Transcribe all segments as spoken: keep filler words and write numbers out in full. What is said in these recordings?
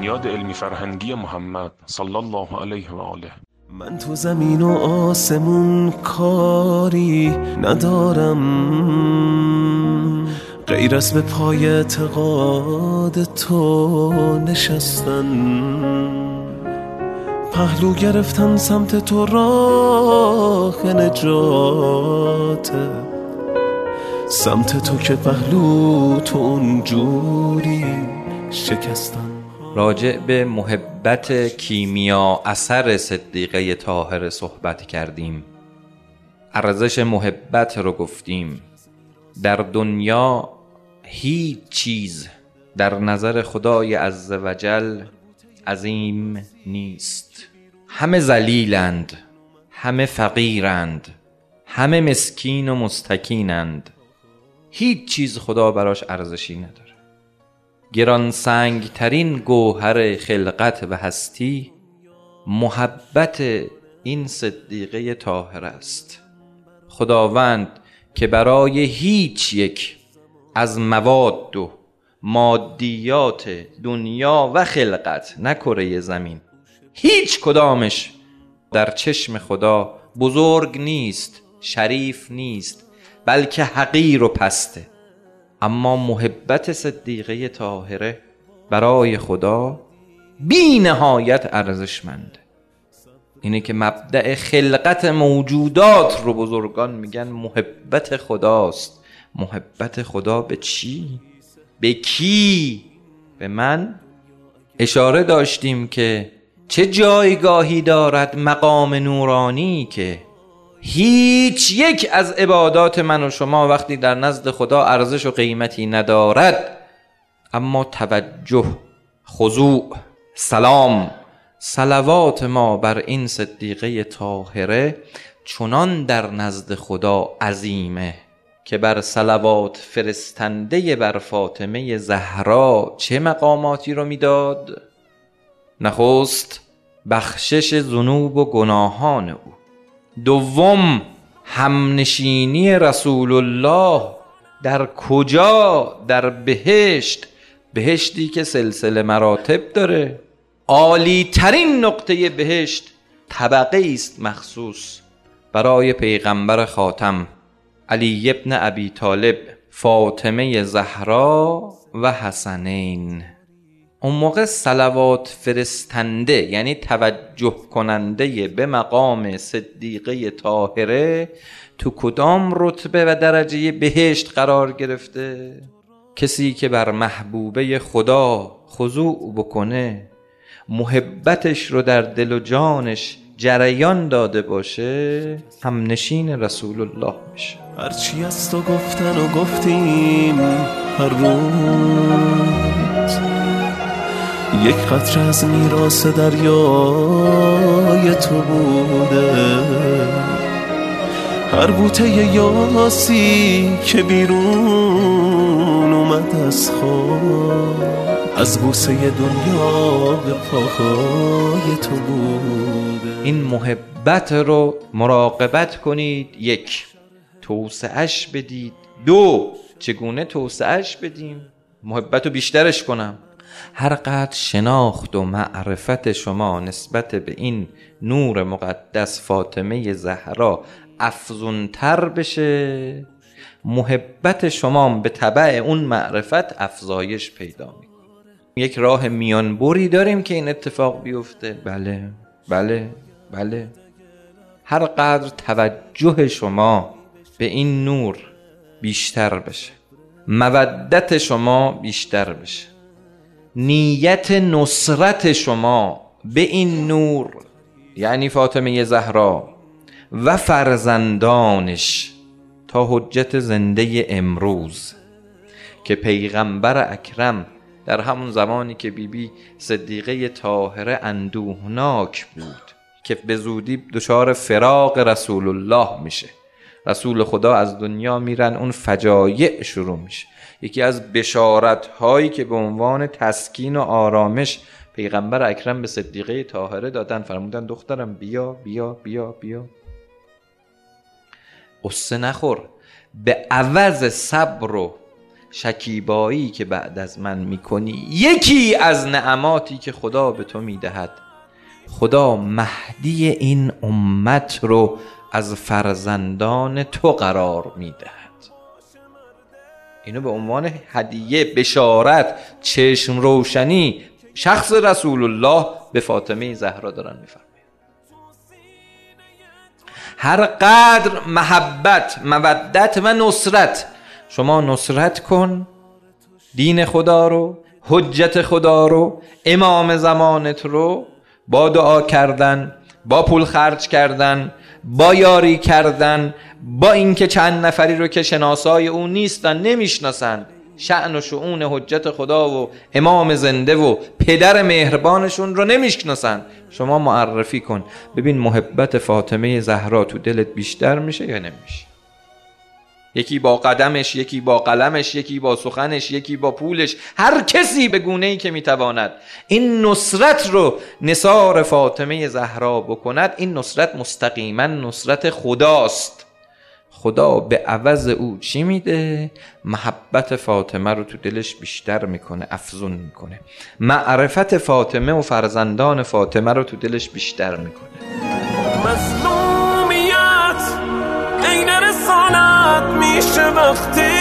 بنیاد علمی فرهنگی محمد صلی الله علیه و آله. من تو زمین و آسمون کاری ندارم غیر از به پای اعتقاد تو نشستن، پهلو گرفتن سمت تو راه نجاته، سمت تو که پهلو تو اونجوری شکستن. راجع به محبت کیمیا اثر صدیقه طاهره صحبت کردیم، ارزش محبت رو گفتیم. در دنیا هیچ چیز در نظر خدای عزوجل عظیم نیست. همه ذلیلند، همه فقیرند، همه مسکین و مستکینند. هیچ چیز خدا براش ارزشی نداره. گران سنگ ترین گوهر خلقت و هستی محبت این صدیقه طاهره است. خداوند که برای هیچ یک از مواد و مادیات دنیا و خلقت، نه کره زمین، هیچ کدامش در چشم خدا بزرگ نیست، شریف نیست، بلکه حقیر و پسته. اما محبت صدیقه طاهره برای خدا بی نهایت ارزشمنده. اینه که مبدأ خلقت موجودات رو بزرگان میگن محبت خداست. محبت خدا به چی؟ به کی؟ به من؟ اشاره داشتیم که چه جایگاهی دارد مقام نورانی که هیچ یک از عبادات من و شما وقتی در نزد خدا ارزش و قیمتی ندارد، اما توجه، خضوع، سلام، صلوات ما بر این صدیقه طاهره چنان در نزد خدا عظیمه که بر صلوات فرستنده بر فاطمه زهرا چه مقاماتی رو میداد؟ نخست بخشش ذنوب و گناهان او، دوم همنشینی رسول الله در کجا؟ در بهشت، بهشتی که سلسله مراتب داره. عالی ترین نقطه بهشت طبقه است مخصوص برای پیغمبر خاتم علی ابن ابی طالب، فاطمه زهرا و حسنین. اون موقع صلوات فرستنده یعنی توجه کننده به مقام صدیقه طاهره تو کدام رتبه و درجه بهشت قرار گرفته؟ کسی که بر محبوبه خدا خضوع بکنه، محبتش رو در دل و جانش جریان داده باشه، هم نشین رسول الله میشه. هرچی از تو گفتن و گفتیم هر روز، یک قطره از میراث دریای تو بوده. هر بوته یاسی که بیرون اومد از خواب، از بوسه دنیا به پاهای تو بوده. این محبت رو مراقبت کنید. یک، توسعه‌اش بدید. دو، چگونه توسعه‌اش بدیم؟ محبت رو بیشترش کنم. هر قدر شناخت و معرفت شما نسبت به این نور مقدس فاطمه زهرا افزونتر بشه، محبت شما به تبع اون معرفت افزایش پیدا میکنه. یک راه میانبری داریم که این اتفاق بیفته. بله بله بله. هر قدر توجه شما به این نور بیشتر بشه، مودت شما بیشتر بشه، نیت نصرت شما به این نور یعنی فاطمه زهرا و فرزندانش تا حجت زنده امروز که پیغمبر اکرم در همون زمانی که بیبی بی صدیقه طاهره اندوهناک بود که به زودی دچار فراق رسول الله میشه، رسول خدا از دنیا میرن، اون فجایع شروع میشه. یکی از بشارت هایی که به عنوان تسکین و آرامش پیغمبر اکرم به صدیقه طاهره دادن، فرمودن دخترم بیا بیا بیا بیا، قصه نخور، به عوض صبر و شکیبایی که بعد از من میکنی یکی از نعماتی که خدا به تو میدهد. خدا مهدی این امت رو از فرزندان تو قرار میدهد. اینو به عنوان هدیه، بشارت، چشم روشنی شخص رسول الله به فاطمه زهرا دارن میفرماید. هر قدر محبت، مودت و نصرت شما نصرت کن دین خدا رو، حجت خدا رو، امام زمانت رو، با دعا کردن، با پول خرج کردن، با یاری کردن، با اینکه چند نفری رو که شناسای اون نیستن، نمیشناسن شأن و شؤون حجت خدا و امام زنده و پدر مهربانشون رو نمیشناسن، شما معرفی کن ببین محبت فاطمه زهرا تو دلت بیشتر میشه یا نمیشه. یکی با قدمش، یکی با قلمش، یکی با سخنش، یکی با پولش، هر کسی به گونه‌ای که میتواند این نصرت رو نثار فاطمه زهرا بکند، این نصرت مستقیما نصرت خداست. خدا به عوض او چی میده؟ محبت فاطمه رو تو دلش بیشتر میکنه، افزون میکنه، معرفت فاطمه و فرزندان فاطمه رو تو دلش بیشتر میکنه. مظلومیت عین رسالت میشه وقتی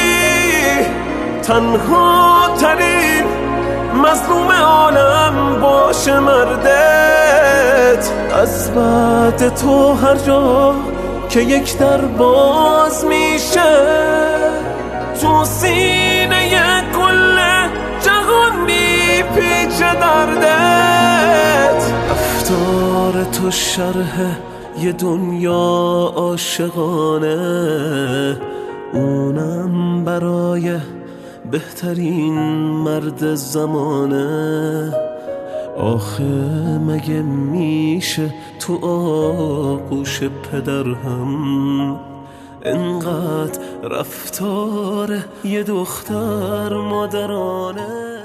تنها ترین مظلوم عالم باشه مردت. از بعد تو هر جا که یک در باز میشه تو سینه کل جهان میپیچه دردت. رفتار تو شرح یه دنیا عاشقانه، اونم برای بهترین مرد زمانه. آخه مگه میشه تو آغوش پدر هم انقدر رفتار یه دختر مادرانه؟